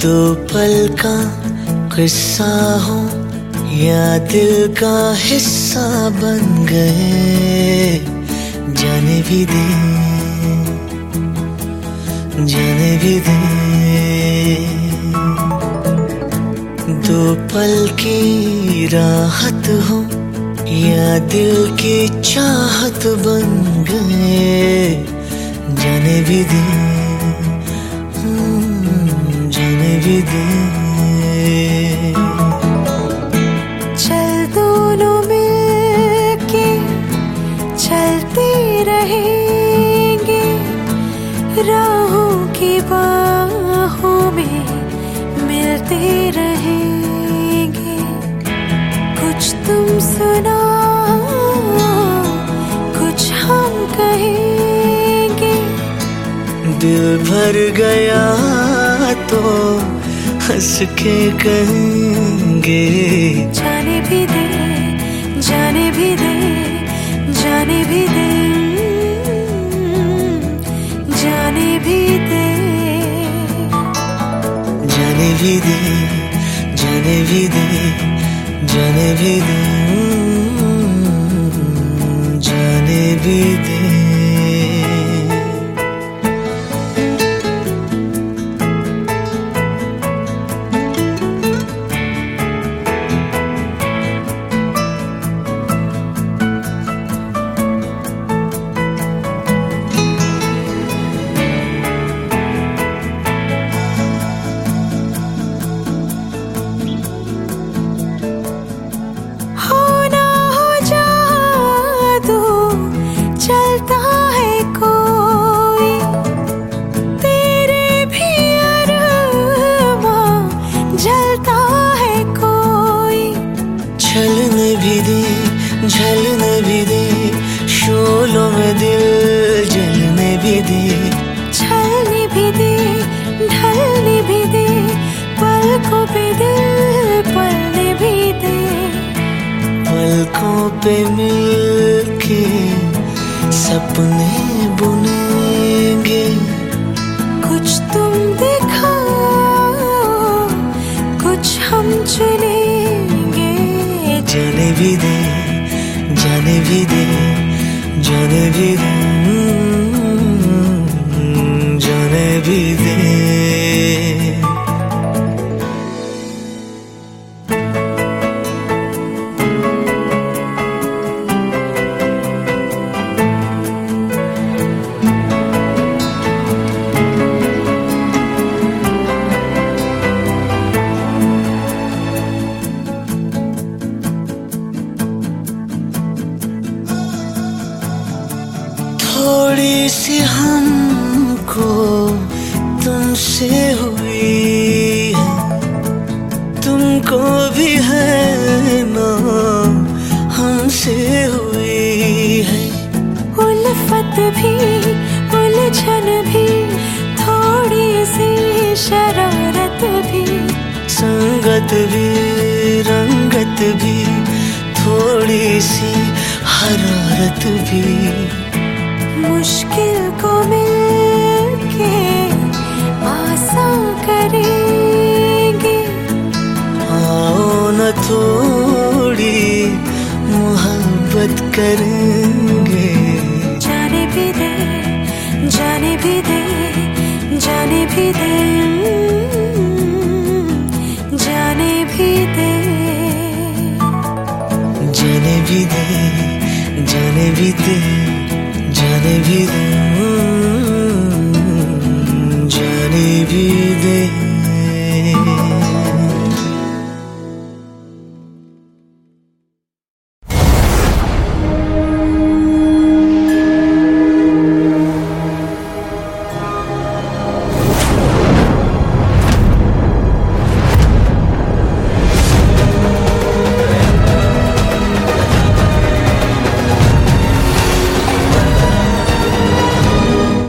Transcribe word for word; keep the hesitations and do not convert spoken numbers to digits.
दो पल का किस्सा हो या दिल का हिस्सा बन गए, जाने भी दे, जाने भी दे। दो पल की राहत हो या दिल की चाहत बन गए, जाने भी दे, जाने भी दे। चल दोनों मिलके चलते रहेंगे, राहों की बाहों में मिलते रहेंगे। कुछ तुम सुनाओ, कुछ हम कहेंगे। दिल भर गया तो हंस के कहेंगे, जाने भी दे, जाने भी दे, जाने भी दे, जाने भी दे, जाने भी दे, जाने भी दे, जाने भी दे, जाने भी दे। चलता है कोई तेरे भी अरमां, जलता है कोई। छलने भी दे, झलने भी दे, शोलों में दिल जलने भी दे। छलने भी दे, ढलने भी दे, पलकों पे दिल पलने भी दे। पलकों पे मिलके सपने बुनेंगे। कुछ तुम दिखाओ, कुछ हम चुनेंगे। जाने भी दे, जाने भी दे, जाने भी दे, जाने भी दे। थोड़ी सी हमको तुमसे हुई है, तुमको भी है ना हमसे हुई है। उल्फत भी, उलझन भी, थोड़ी सी शरारत भी, संगत भी, रंगत भी, थोड़ी सी हरारत भी। मुश्किल को मिलके आसान करेंगे। आओ न थोड़ी मोहब्बत करेंगे। जाने भी दे, जाने भी दे, जाने भी दे, जाने भी दे, जाने भी दे, जाने भी दे, जाने भी दे, जाने भी दे।